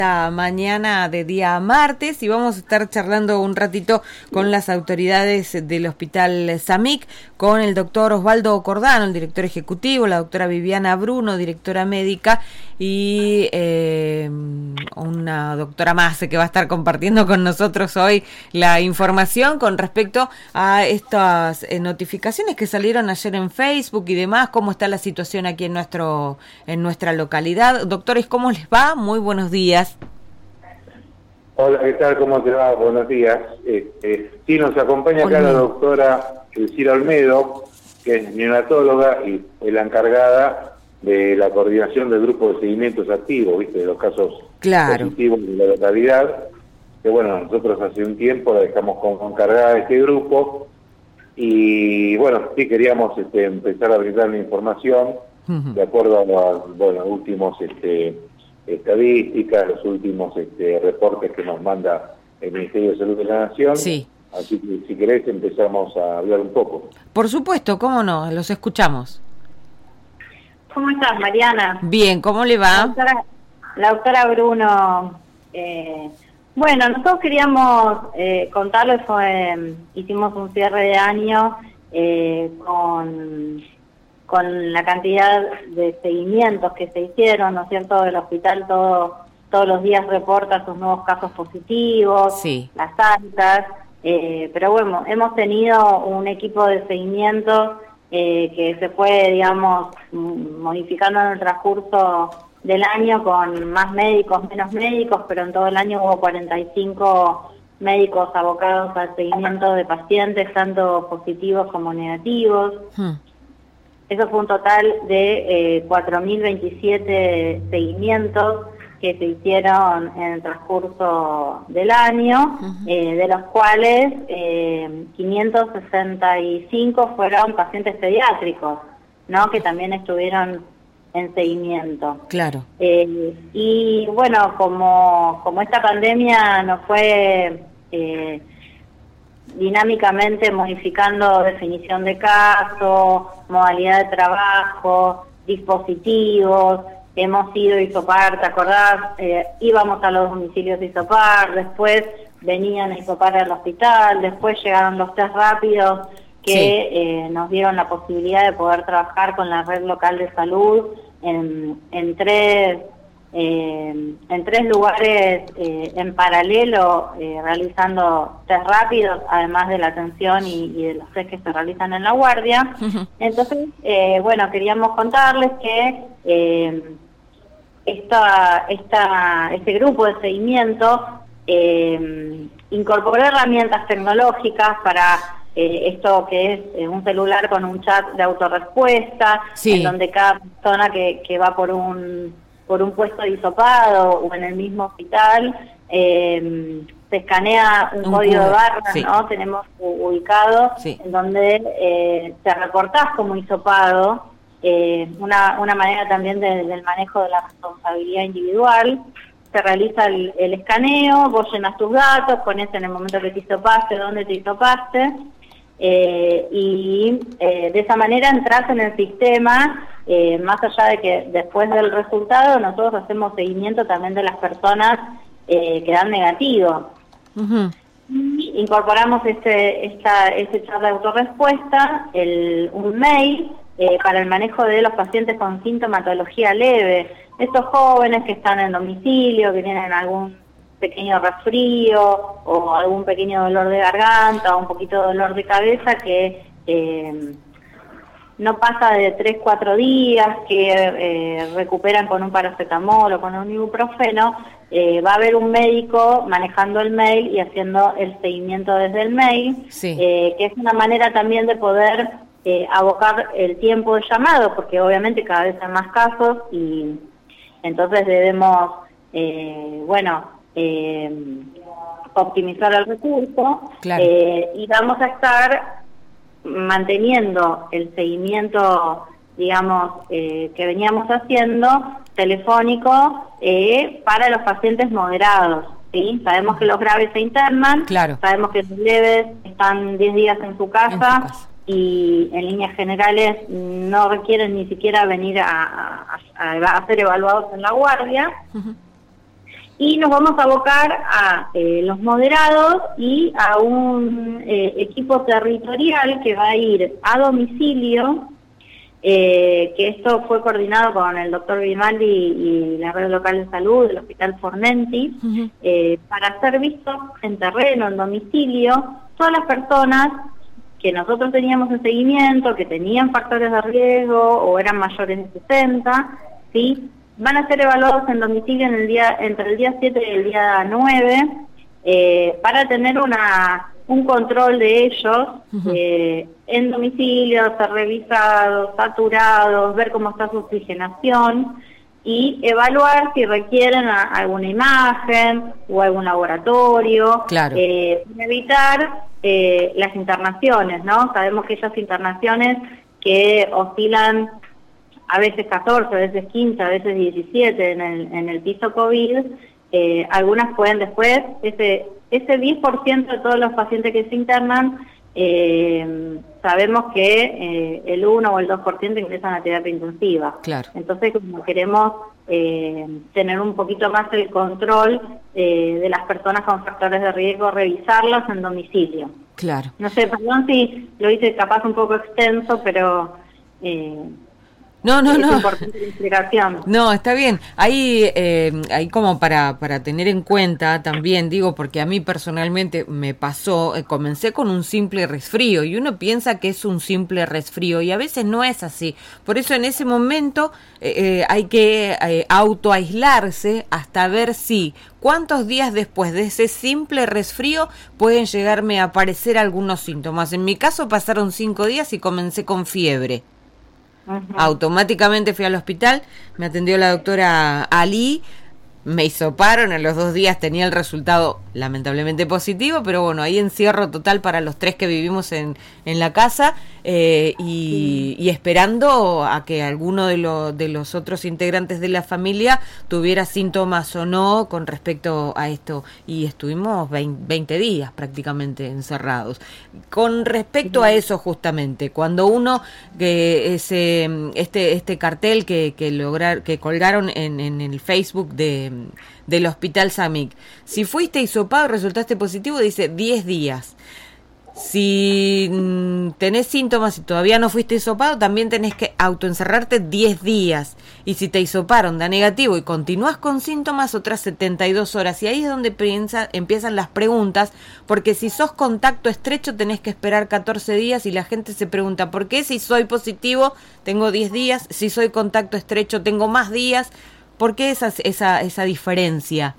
esta mañana de día martes y vamos a estar charlando un ratito con las autoridades del Hospital Samic, con el doctor Osvaldo Cordano, el director ejecutivo, la doctora Viviana Bruno, directora médica, y una doctora más que va a estar compartiendo con nosotros hoy la información con respecto a estas notificaciones que salieron ayer en Facebook y demás, cómo está la situación aquí en nuestra localidad. Doctores, ¿cómo les va? Muy buenos días. Hola, ¿qué tal? ¿Cómo te va? Buenos días. Sí, nos acompaña acá la doctora Elcira Olmedo, que es neonatóloga y es la encargada de la coordinación del grupo de seguimientos activos, ¿viste? De los casos positivos de la localidad. Que bueno, nosotros hace un tiempo la dejamos como encargada de este grupo y bueno, sí queríamos empezar a brindar la información de acuerdo a los últimos estadísticas, los últimos reportes que nos manda el Ministerio de Salud de la Nación. Sí. Así que si querés empezamos a hablar un poco. Por supuesto, cómo no, los escuchamos. ¿Cómo estás, Mariana? Bien, ¿cómo le va? La doctora Bruno. Bueno, nosotros queríamos contarles, hicimos un cierre de año con la cantidad de seguimientos que se hicieron, ¿no es cierto? El hospital todos los días reporta sus nuevos casos positivos, sí, las altas, pero bueno, hemos tenido un equipo de seguimiento que se fue, digamos, modificando en el transcurso del año con más médicos, menos médicos, pero en todo el año hubo 45 médicos abocados al seguimiento de pacientes, tanto positivos como negativos. Eso fue un total de 4.027 seguimientos que se hicieron en el transcurso del año, de los cuales 565 fueron pacientes pediátricos, ¿no? Que también estuvieron en seguimiento. Claro. Y bueno, como esta pandemia nos fue dinámicamente modificando definición de caso, modalidad de trabajo, dispositivos, hemos ido a hisopar, ¿te acordás? Íbamos a los domicilios de hisopar, después venían a hisopar al hospital, después llegaron los test rápidos que nos dieron la posibilidad de poder trabajar con la red local de salud en tres lugares en paralelo, realizando test rápidos, además de la atención y de los test que se realizan en la guardia. Entonces, bueno, queríamos contarles que este grupo de seguimiento incorporó herramientas tecnológicas para esto que es un celular con un chat de autorrespuesta, en donde cada persona que va por un puesto de hisopado o en el mismo hospital se escanea un código de barras, ¿no? Tenemos ubicado, en donde te reportás como hisopado, una manera también del manejo de la responsabilidad individual. Se realiza el escaneo, vos llenas tus datos, pones en el momento que te hisopaste, dónde te hisopaste, y de esa manera entras en el sistema, más allá de que después del resultado nosotros hacemos seguimiento también de las personas que dan negativo. Y incorporamos ese chat de autorrespuesta, un mail para el manejo de los pacientes con sintomatología leve, estos jóvenes que están en domicilio, que tienen algún pequeño resfrío o algún pequeño dolor de garganta o un poquito de dolor de cabeza que no pasa de 3-4 días, que recuperan con un paracetamol o con un ibuprofeno. Va a haber un médico manejando el mail y haciendo el seguimiento desde el mail, que es una manera también de poder abocar el tiempo de llamado, porque obviamente cada vez hay más casos y entonces debemos, optimizar el recurso, y vamos a estar manteniendo el seguimiento, digamos, que veníamos haciendo, telefónico, para los pacientes moderados, ¿sí? Sabemos que los graves se internan, sabemos que los leves están 10 días en su casa, y en líneas generales no requieren ni siquiera venir a ser evaluados en la guardia. y nos vamos a abocar a los moderados y a un equipo territorial que va a ir a domicilio, que esto fue coordinado con el doctor Grimaldi y la red local de salud del Hospital Fornenti, para hacer vistos en terreno, en domicilio, todas las personas que nosotros teníamos en seguimiento, que tenían factores de riesgo o eran mayores de 60, ¿sí? Van a ser evaluados en domicilio entre el día 7 y el día 9, para tener un control de ellos en domicilio, ser revisados, saturados, ver cómo está su oxigenación y evaluar si requieren alguna imagen o algún laboratorio, claro, para evitar las internaciones, ¿no? Sabemos que esas internaciones que oscilan a veces 14, a veces 15, a veces 17 en el piso COVID, algunas pueden después, ese 10% de todos los pacientes que se internan, sabemos que el 1 o el 2% ingresan a terapia intensiva. Claro. Entonces, como queremos tener un poquito más el control de las personas con factores de riesgo, revisarlas en domicilio. Claro. No sé, perdón si lo hice capaz un poco extenso, pero... No. importante la explicación. No, está bien. Ahí como para tener en cuenta también, digo, porque a mí personalmente me pasó, comencé con un simple resfrío y uno piensa que es un simple resfrío y a veces no es así. Por eso en ese momento hay que autoaislarse hasta ver si cuántos días después de ese simple resfrío pueden llegarme a aparecer algunos síntomas. En mi caso pasaron 5 días y comencé con fiebre. Automáticamente fui al hospital, me atendió la doctora Ali, me hisoparon, a los 2 días tenía el resultado lamentablemente positivo, pero bueno, ahí encierro total para los 3 que vivimos en la casa, y esperando a que alguno de los otros integrantes de la familia tuviera síntomas o no con respecto a esto, y estuvimos 20 días prácticamente encerrados. Con respecto a eso, justamente, cuando uno este cartel que colgaron en el Facebook del Hospital Samic, si fuiste hisopado y resultaste positivo, dice 10 días. Si tenés síntomas y todavía no fuiste hisopado, también tenés que autoencerrarte 10 días. Y si te hisoparon, da negativo y continúas con síntomas, otras 72 horas. Y ahí es donde empiezan las preguntas, porque si sos contacto estrecho tenés que esperar 14 días y la gente se pregunta, ¿por qué si soy positivo tengo 10 días? Si soy contacto estrecho tengo más días. ¿Por qué esa diferencia?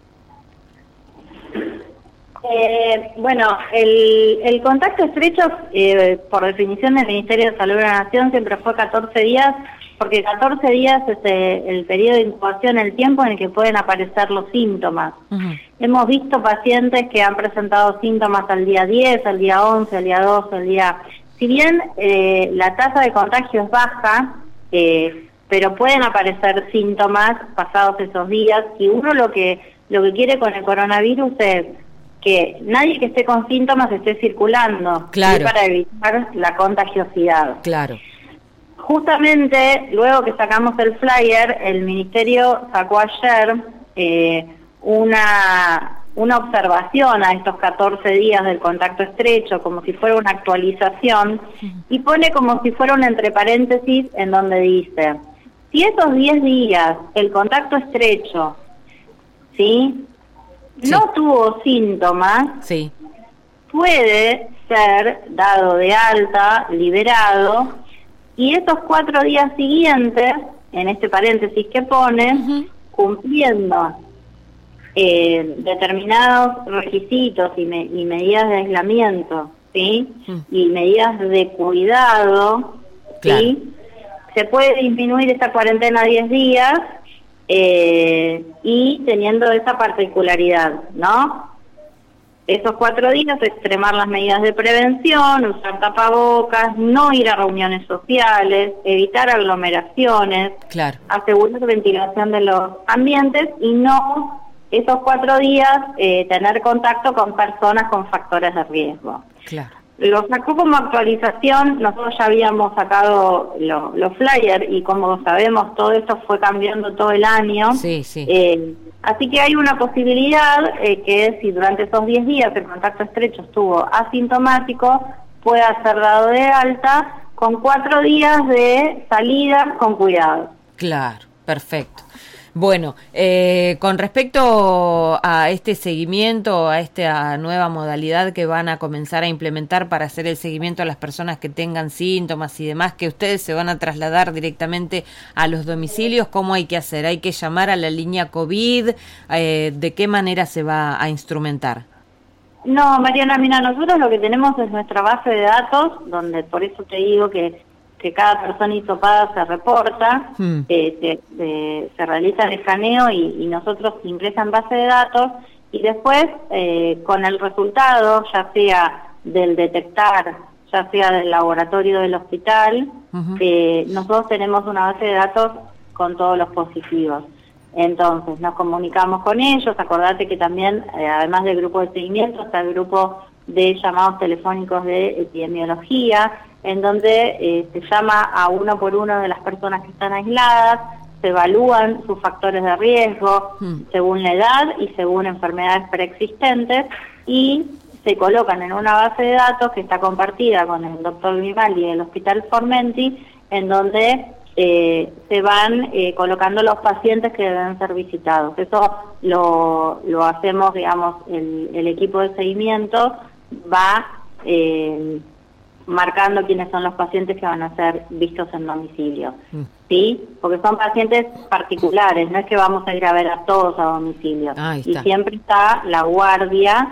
Bueno, el contacto estrecho, por definición del Ministerio de Salud de la Nación, siempre fue 14 días, porque 14 días es el periodo de incubación, el tiempo en el que pueden aparecer los síntomas. Hemos visto pacientes que han presentado síntomas al día 10, al día 11, al día 12, al día... Si bien la tasa de contagio es baja, pero pueden aparecer síntomas pasados esos días, y uno lo que quiere con el coronavirus es que nadie que esté con síntomas esté circulando, claro, para evitar la contagiosidad. Claro. Justamente, luego que sacamos el flyer, el Ministerio sacó ayer una observación a estos 14 días del contacto estrecho, como si fuera una actualización, y pone como si fuera un entre paréntesis en donde dice, si esos 10 días el contacto estrecho, ¿sí?, no tuvo síntomas, sí, puede ser dado de alta, liberado, y esos 4 días siguientes, en este paréntesis que pone, cumpliendo determinados requisitos y medidas de aislamiento, ¿sí?, y medidas de cuidado, claro, ¿sí?, se puede disminuir esta cuarentena a 10 días, y teniendo esa particularidad, ¿no? Esos 4 días, extremar las medidas de prevención, usar tapabocas, no ir a reuniones sociales, evitar aglomeraciones, claro, asegurar ventilación de los ambientes y no, esos 4 días, tener contacto con personas con factores de riesgo. Claro. Lo sacó como actualización, nosotros ya habíamos sacado los flyers y como sabemos todo esto fue cambiando todo el año. Sí, sí. Así que hay una posibilidad que si durante esos 10 días el contacto estrecho estuvo asintomático, pueda ser dado de alta con 4 días de salida con cuidado. Claro, perfecto. Bueno, con respecto a este seguimiento, a esta nueva modalidad que van a comenzar a implementar para hacer el seguimiento a las personas que tengan síntomas y demás, que ustedes se van a trasladar directamente a los domicilios, ¿cómo hay que hacer? ¿Hay que llamar a la línea COVID? ¿De qué manera se va a instrumentar? No, Mariana, mira, nosotros lo que tenemos es nuestra base de datos, donde por eso te digo que cada persona hisopada se reporta, se realiza el escaneo y nosotros ingresan base de datos y después con el resultado, ya sea del detectar, ya sea del laboratorio del hospital, nosotros tenemos una base de datos con todos los positivos. Entonces nos comunicamos con ellos, acordate que también, además del grupo de seguimiento, está el grupo de llamados telefónicos de epidemiología, en donde se llama a uno por uno de las personas que están aisladas, se evalúan sus factores de riesgo según la edad y según enfermedades preexistentes y se colocan en una base de datos que está compartida con el doctor Grimaldi del Hospital Formenti, en donde se van colocando los pacientes que deben ser visitados. Eso lo hacemos, digamos, el equipo de seguimiento va marcando quiénes son los pacientes que van a ser vistos en domicilio, ¿sí? Porque son pacientes particulares, no es que vamos a ir a ver a todos a domicilio. Y siempre está la guardia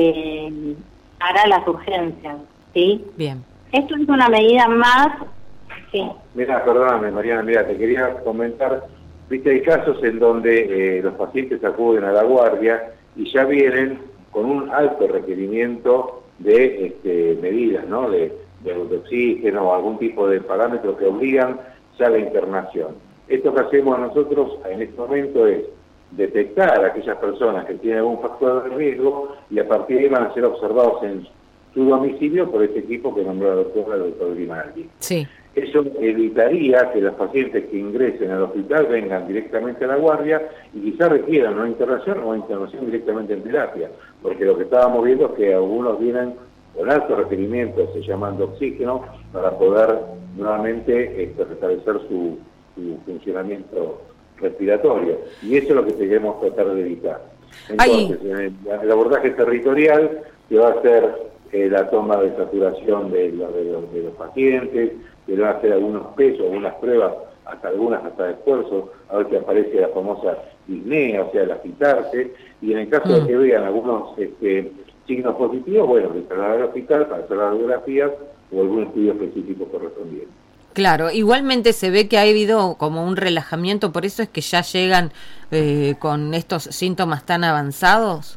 para las urgencias, ¿sí? Bien. Esto es una medida más. Sí. Mira, perdóname, Mariana, mira, te quería comentar, viste, hay casos en donde los pacientes acuden a la guardia y ya vienen con un alto requerimiento de medidas, ¿no? De oxígeno o algún tipo de parámetros que obligan ya la internación. Esto que hacemos nosotros en este momento es detectar a aquellas personas que tienen algún factor de riesgo y a partir de ahí van a ser observados en su domicilio por este equipo que nombró el doctor Grimaldi. Sí. Eso evitaría que los pacientes que ingresen al hospital vengan directamente a la guardia y quizás requieran una internación o una internación directamente en terapia, porque lo que estábamos viendo es que algunos vienen con altos requerimientos, se llaman de oxígeno, para poder nuevamente restablecer su funcionamiento respiratorio. Y eso es lo que queremos tratar de evitar. Entonces, en el abordaje territorial se va a hacer la toma de saturación de los pacientes, se van a hacer algunos pesos, algunas pruebas, hasta de esfuerzo, a ver si aparece la famosa disnea, o sea, el agitarse, y en el caso de que vean algunos signos positivos, bueno, se trasladan al hospital para hacer las radiografías o algún estudio específico correspondiente. Claro, igualmente se ve que ha habido como un relajamiento, por eso es que ya llegan con estos síntomas tan avanzados.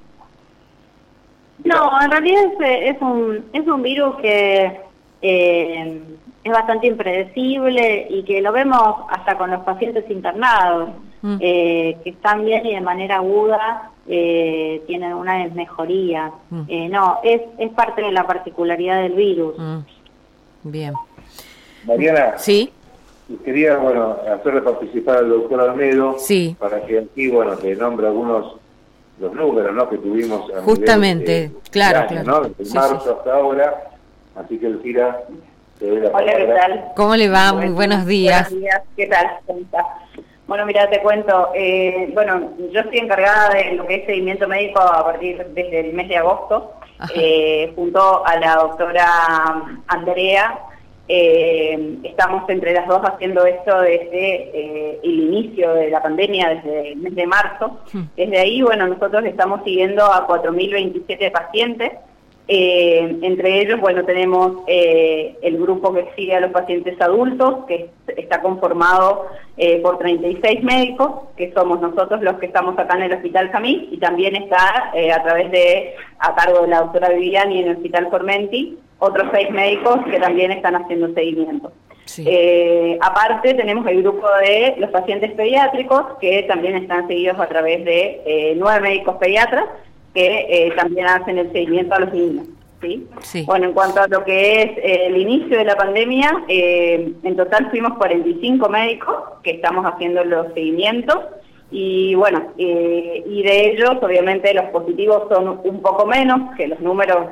No, en realidad es un virus que es bastante impredecible y que lo vemos hasta con los pacientes internados, que están bien y de manera aguda tienen una desmejoría. No, es parte de la particularidad del virus. Bien. Mariana, sí, quería hacerle participar al doctor Almedo para que aquí te nombre algunos los números, ¿no?, que tuvimos a justamente nivel, claro, año, claro. ¿no? Desde marzo hasta ahora, así que Elvira, te doy la palabra. Hola, ¿qué tal? ¿Cómo le va? Muy buenos días. Buenos días, ¿qué tal? ¿Cómo está? Bueno, mira, te cuento, yo estoy encargada de lo que es seguimiento médico a partir desde el mes de agosto, junto a la doctora Andrea. Estamos entre las dos haciendo esto desde el inicio de la pandemia, desde el mes de marzo. Desde ahí, nosotros estamos siguiendo a 4.027 pacientes. Entre ellos, tenemos el grupo que sigue a los pacientes adultos, que está conformado por 36 médicos, que somos nosotros los que estamos acá en el Hospital Jamil, y también está a cargo de la doctora Viviani en el Hospital Formenti, otros 6 médicos que también están haciendo seguimiento. Aparte tenemos el grupo de los pacientes pediátricos, que también están seguidos a través de 9 médicos pediatras, que también hacen el seguimiento a los niños. ¿sí? Sí. Bueno, en cuanto a lo que es el inicio de la pandemia, en total fuimos 45 médicos que estamos haciendo los seguimientos y bueno, y de ellos obviamente los positivos son un poco menos, que los números,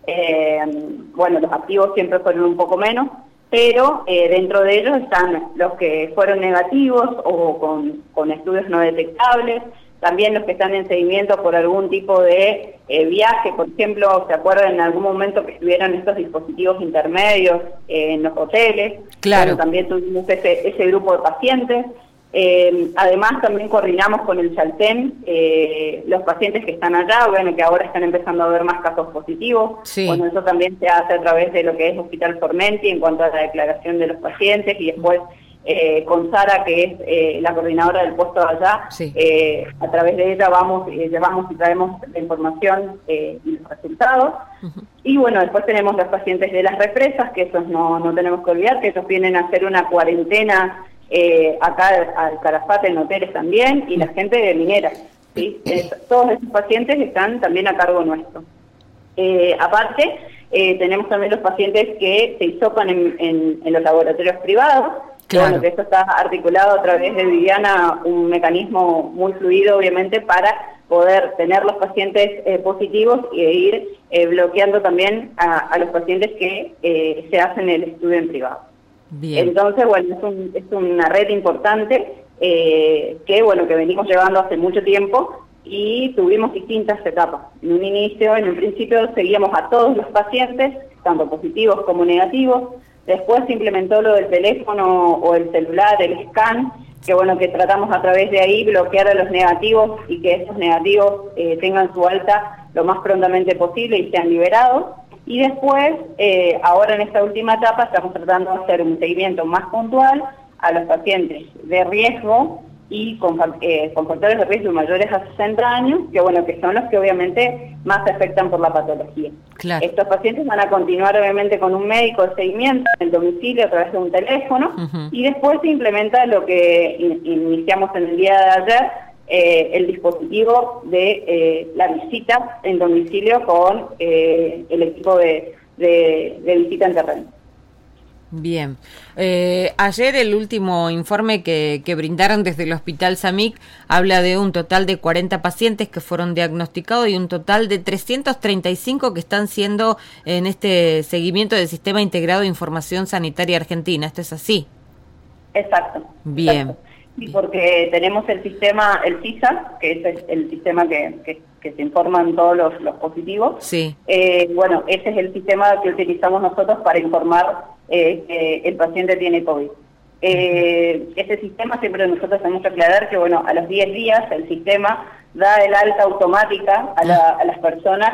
bueno, los activos siempre fueron un poco menos, pero dentro de ellos están los que fueron negativos o con estudios no detectables, también los que están en seguimiento por algún tipo de viaje, por ejemplo, ¿se acuerdan en algún momento que estuvieron estos dispositivos intermedios en los hoteles? Claro. Bueno, también tuvimos ese grupo de pacientes. Además, también coordinamos con el Chaltén los pacientes que están allá, bueno, que ahora están empezando a haber más casos positivos. Sí. Bueno, eso también se hace a través de lo que es Hospital Formenti en cuanto a la declaración de los pacientes y después con Sara, que es la coordinadora del puesto de allá, sí. A través de ella llevamos y traemos la información y los resultados. Y bueno, después tenemos los pacientes de las represas, que esos no tenemos que olvidar, que ellos vienen a hacer una cuarentena acá al Calafate en hoteles también, y la gente de Minera, ¿sí? Todos esos pacientes están también a cargo nuestro. Aparte, tenemos también los pacientes que se hisopan en los laboratorios privados. Claro. Bueno, que esto está articulado a través de Viviana, un mecanismo muy fluido, obviamente, para poder tener los pacientes positivos e ir bloqueando también a los pacientes que se hacen el estudio en privado. Bien. Entonces, bueno, es una red importante que venimos llevando hace mucho tiempo y tuvimos distintas etapas. En un principio seguíamos a todos los pacientes, tanto positivos como negativos. Después se implementó lo del teléfono o el celular, el scan, que tratamos a través de ahí bloquear a los negativos y que esos negativos tengan su alta lo más prontamente posible y sean liberados. Y después, ahora en esta última etapa, estamos tratando de hacer un seguimiento más puntual a los pacientes de riesgo y con factores de riesgo mayores a 60 años, que son los que obviamente más se afectan por la patología. Claro. Estos pacientes van a continuar obviamente con un médico de seguimiento en el domicilio a través de un teléfono, y después se implementa lo que iniciamos en el día de ayer, el dispositivo de la visita en domicilio con el equipo de visita en terreno. Bien. Ayer el último informe que brindaron desde el Hospital Samic habla de un total de 40 pacientes que fueron diagnosticados y un total de 335 que están siendo en este seguimiento del Sistema Integrado de Información Sanitaria Argentina. ¿Esto es así? Exacto. Bien. Exacto. Sí, porque tenemos el sistema, el CISA, que es el sistema que se informan todos los positivos. Sí. Ese es el sistema que utilizamos nosotros para informar que el paciente tiene COVID. Ese sistema siempre nosotros tenemos que aclarar que, a los 10 días el sistema da el alta automática a las personas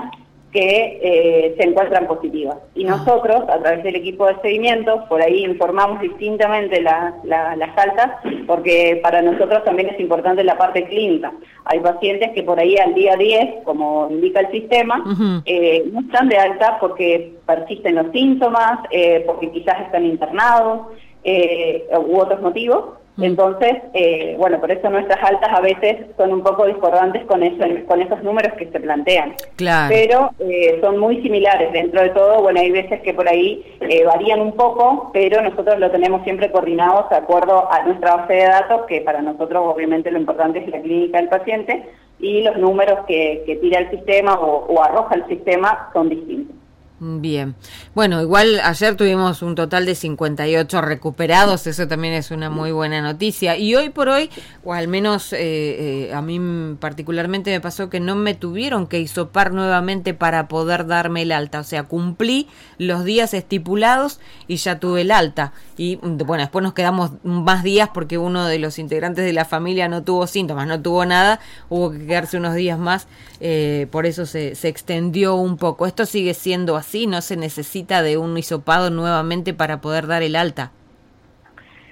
que se encuentran positivas. Y nosotros, a través del equipo de seguimiento, por ahí informamos distintamente las altas, porque para nosotros también es importante la parte clínica. Hay pacientes que por ahí al día 10, como indica el sistema, no están de alta porque persisten los síntomas, porque quizás están internados, u otros motivos. Entonces, por eso nuestras altas a veces son un poco discordantes con esos números que se plantean. Claro. Pero son muy similares dentro de todo. Hay veces que por ahí varían un poco, pero nosotros lo tenemos siempre coordinados de acuerdo a nuestra base de datos, que para nosotros obviamente lo importante es la clínica del paciente, y los números que tira el sistema o arroja el sistema son distintos. Bien. Bueno, igual ayer tuvimos un total de 58 recuperados, eso también es una muy buena noticia. Y hoy por hoy, o al menos a mí particularmente me pasó que no me tuvieron que hisopar nuevamente para poder darme el alta. O sea, cumplí los días estipulados y ya tuve el alta. Y después nos quedamos más días porque uno de los integrantes de la familia no tuvo síntomas, no tuvo nada, hubo que quedarse unos días más, por eso se extendió un poco. Esto sigue siendo así. ¿No se necesita de un hisopado nuevamente para poder dar el alta?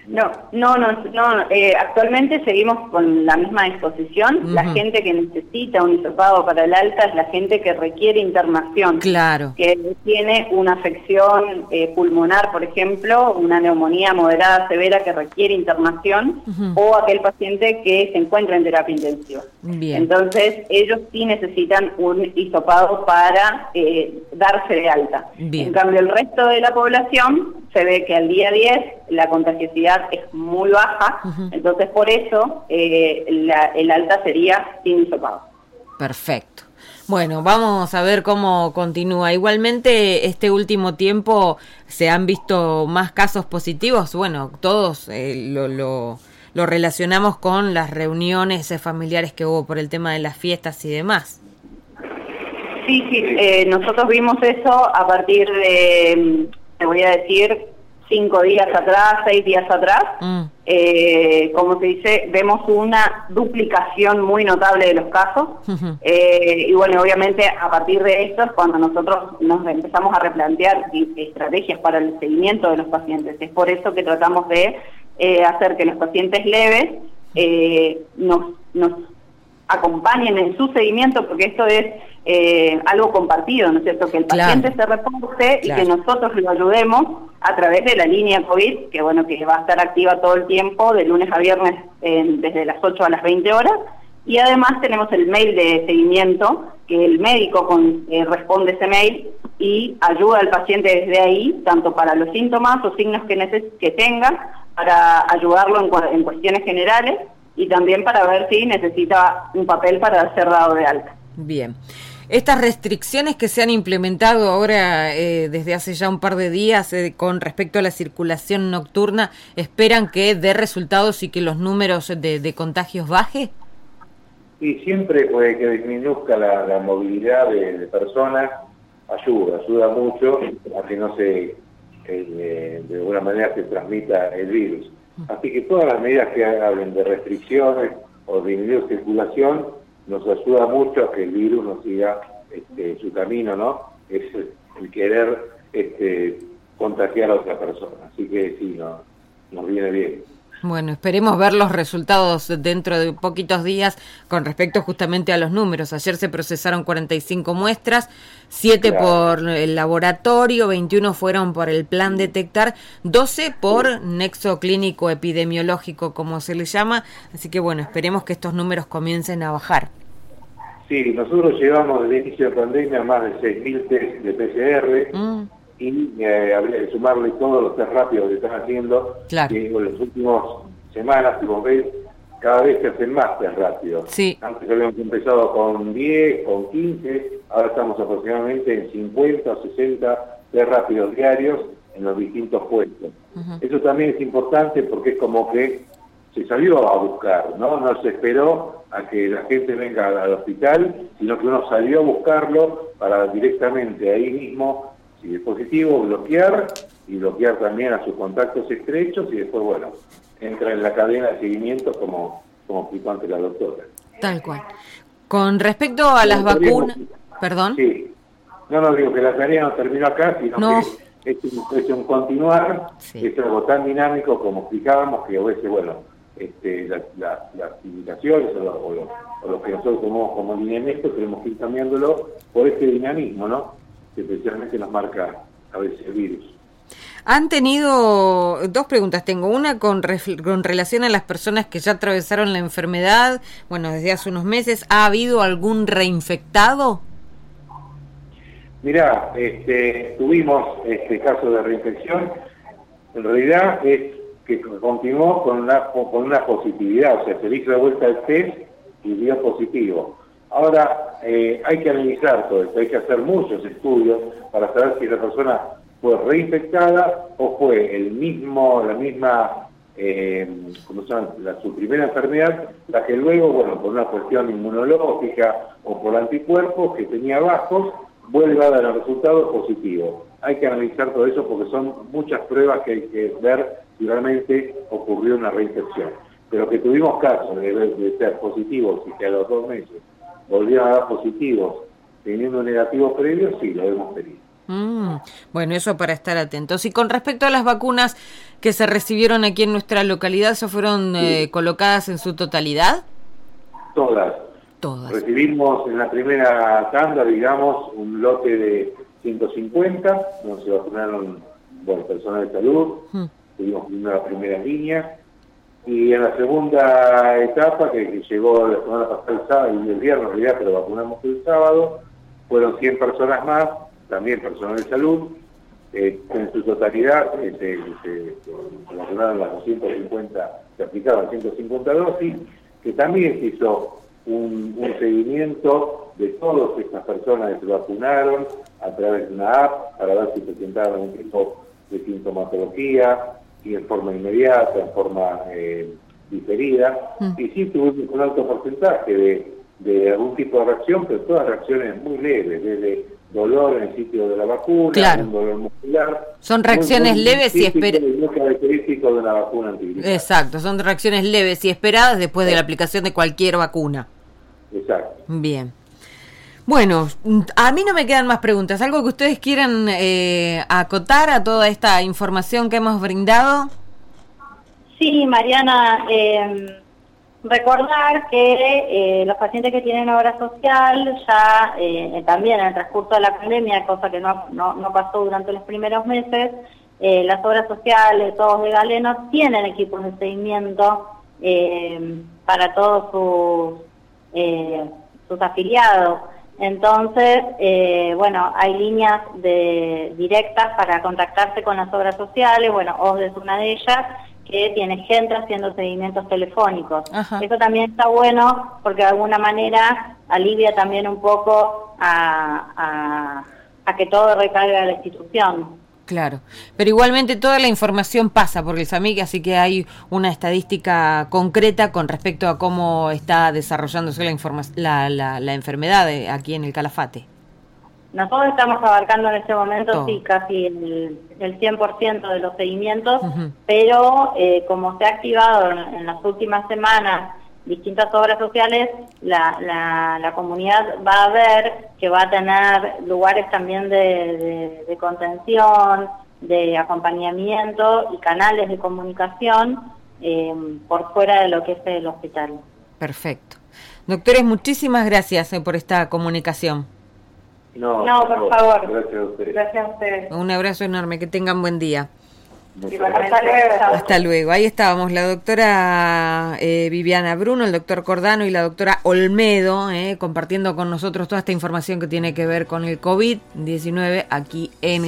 Actualmente seguimos con la misma disposición. La gente que necesita un hisopado para el alta es la gente que requiere internación. Claro. Que tiene una afección pulmonar, por ejemplo, una neumonía moderada severa que requiere internación, o aquel paciente que se encuentra en terapia intensiva. Bien. Entonces, ellos sí necesitan un hisopado para darse de alta. Bien. En cambio, el resto de la población se ve que al día 10 la contagiosidad es muy baja, entonces por eso el alta sería sin hisopado. Perfecto. Bueno, vamos a ver cómo continúa. Igualmente, este último tiempo se han visto más casos positivos. Bueno, todos lo relacionamos con las reuniones familiares que hubo por el tema de las fiestas y demás. Sí, nosotros vimos eso a partir de, te voy a decir, 5 días atrás, 6 días atrás. Como se dice, vemos una duplicación muy notable de los casos. Y bueno, obviamente a partir de esto es cuando nosotros nos empezamos a replantear estrategias para el seguimiento de los pacientes. Es por eso que tratamos de hacer que los pacientes leves nos acompañen en su seguimiento, porque esto es algo compartido, ¿no es cierto? Que el paciente se reporte y que nosotros lo ayudemos a través de la línea COVID, que bueno, que va a estar activa todo el tiempo, de lunes a viernes, desde las 8 a las 20 horas, y además tenemos el mail de seguimiento, que el médico responde ese mail y ayuda al paciente desde ahí, tanto para los síntomas o signos que tenga, para ayudarlo en cuestiones generales, y también para ver si necesita un papel para ser dado de alta. Bien. Estas restricciones que se han implementado ahora desde hace ya un par de días con respecto a la circulación nocturna, ¿esperan que dé resultados y que los números de contagios baje? Y siempre puede que disminuzca la movilidad de personas, ayuda mucho a que no se, de alguna manera se transmita el virus. Así que todas las medidas que hablen de restricciones o de disminuir circulación nos ayuda mucho a que el virus no siga su camino, ¿no? Es el querer contagiar a otra persona. Así que sí, nos viene bien. Bueno, esperemos ver los resultados dentro de poquitos días con respecto justamente a los números. Ayer se procesaron 45 muestras, 7 por el laboratorio, 21 fueron por el plan detectar, 12 por nexo clínico epidemiológico, como se le llama. Así que bueno, esperemos que estos números comiencen a bajar. Sí, nosotros llevamos desde el inicio de pandemia más de 6.000 test de PCR. Y habría que sumarle todos los test rápidos que están haciendo, que en las últimas semanas, si vos ves, cada vez se hacen más test rápidos. Sí. Antes habíamos empezado con 10, con 15, ahora estamos aproximadamente en 50 o 60 test rápidos diarios en los distintos puestos. Eso también es importante porque es como que se salió a buscar, no se esperó a que la gente venga al hospital, sino que uno salió a buscarlo para directamente ahí mismo, si es positivo, bloquear también a sus contactos estrechos y después, bueno, entra en la cadena de seguimiento como explicó antes la doctora. Tal cual. Con respecto a las vacunas... ¿Perdón? Sí. No, digo que la tarea no terminó acá, sino que es un continuar, es algo tan dinámico como explicábamos, que a veces, bueno, las indicaciones o lo que nosotros tomamos como lineamiento tenemos que ir cambiándolo por este dinamismo, ¿no? Que especialmente nos marca a veces el virus. Han tenido dos preguntas, tengo una con relación a las personas que ya atravesaron la enfermedad, bueno, desde hace unos meses. ¿Ha habido algún reinfectado? Mirá, tuvimos caso de reinfección, en realidad es que continuó con una positividad, o sea, se hizo de vuelta el test y dio positivo. Ahora, hay que analizar todo esto, hay que hacer muchos estudios para saber si la persona fue reinfectada o fue la misma, ¿cómo se llama? Su primera enfermedad, la que luego, bueno, por una cuestión inmunológica o por anticuerpos que tenía bajos, vuelve a dar el resultado positivo. Hay que analizar todo eso porque son muchas pruebas que hay que ver si realmente ocurrió una reinfección. Pero que tuvimos casos de ser positivos y que a los 2 meses volvieron a dar positivos teniendo un negativo previo, sí, lo hemos tenido. Bueno, eso para estar atentos. Y con respecto a las vacunas que se recibieron aquí en nuestra localidad, ¿se fueron colocadas en su totalidad? Todas. Recibimos en la primera tanda, digamos, un lote de 150, donde se vacunaron personal de salud, tuvimos una primera línea, y en la segunda etapa, que llegó la semana pasada el sábado y el viernes en realidad, pero vacunamos el sábado, fueron 100 personas más, también personal de salud, en su totalidad se vacunaron las 250, se aplicaban 150 dosis, que también se hizo un seguimiento de todas estas personas que se vacunaron a través de una app para ver si presentaban un tipo de sintomatología y en forma inmediata, en forma diferida. Y sí tuvimos un alto porcentaje de algún tipo de reacción, pero todas reacciones muy leves, desde dolor en el sitio de la vacuna, un dolor muscular. Son reacciones leves y esperadas. Es característico de una vacuna antiviral. Exacto, son reacciones leves y esperadas después de la aplicación de cualquier vacuna. Exacto. Bien. Bueno, a mí no me quedan más preguntas. ¿Algo que ustedes quieran acotar a toda esta información que hemos brindado? Sí, Mariana, recordar que los pacientes que tienen obra social ya también en el transcurso de la pandemia, cosa que no pasó durante los primeros meses, las obras sociales, todos de Galeno, tienen equipos de seguimiento para todos sus afiliados. Entonces, hay líneas directas para contactarse con las obras sociales, OSDE es una de ellas, que tiene gente haciendo seguimientos telefónicos. Ajá. Eso también está bueno porque de alguna manera alivia también un poco a que todo recaiga a la institución. Claro, pero igualmente toda la información pasa por el SAMIC, así que hay una estadística concreta con respecto a cómo está desarrollándose la enfermedad aquí en el Calafate. Nosotros estamos abarcando en este momento, sí, casi el 100% de los seguimientos, pero como se ha activado en las últimas semanas distintas obras sociales, la comunidad va a ver que va a tener lugares también de contención, de acompañamiento y canales de comunicación por fuera de lo que es el hospital. Perfecto. Doctores, muchísimas gracias por esta comunicación. No, por favor. Gracias a ustedes. Gracias a ustedes. Un abrazo enorme, que tengan buen día. Hasta luego. Ahí estábamos, la doctora Viviana Bruno, el doctor Cordano y la doctora Olmedo, compartiendo con nosotros toda esta información que tiene que ver con el COVID-19 aquí en